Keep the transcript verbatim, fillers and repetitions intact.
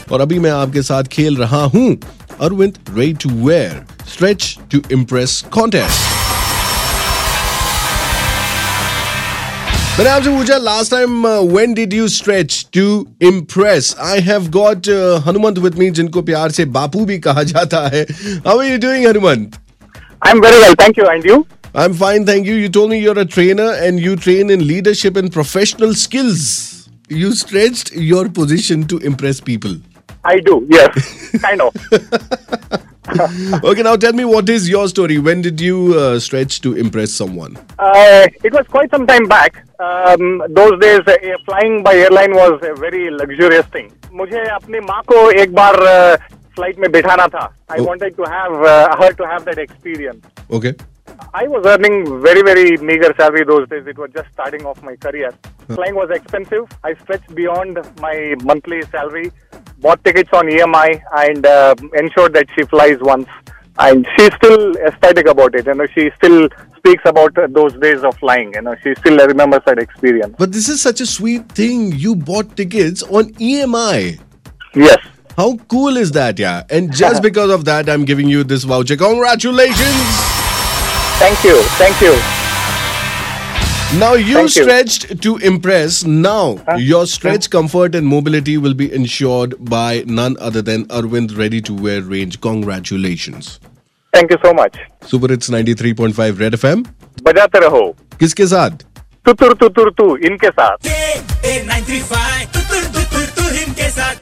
और अभी मैं आपके साथ खेल रहा हूं Arvind ready to wear stretch to impress contest. मैंने आपसे पूछा last time when did you stretch to impress. I have got Hanumant with me, जिनको प्यार से बापू भी कहा जाता है। How are you doing Hanumant? I am very well, thank you. And you? I'm fine, thank you. You told me you're a trainer and you train in leadership and professional skills. You stretched your position to impress people. I do, yes, kind of. Okay, now tell me, what is your story? When did you uh, stretch to impress someone? Uh, it was quite some time back. Um, those days, uh, flying by airline was a very luxurious thing. मुझे अपनी माँ को एक बार flight में बिठाना था. I Oh. wanted to have uh, her to have that experience. Okay. I was earning very, very meager salary those days. It was just starting off my career. Flying was expensive. I stretched beyond my monthly salary, bought tickets on E M I, and uh, ensured that she flies once. And she's still ecstatic about it. You know, she still speaks about uh, those days of flying. You know, she still remembers that experience. But this is such a sweet thing. You bought tickets on E M I. Yes. How cool is that, yeah? And just because of that, I'm giving you this voucher. Congratulations! Thank you. Thank you. Now you Thank you. stretched to impress. Now Huh? your stretch comfort and mobility will be ensured by none other than Arvind Ready to Wear range. Congratulations. Thank you so much. Super Hits ninety-three point five Red F M. बजाते रहो. किसके साथ? तुतुर तुतुर तू इनके साथ. Nine three five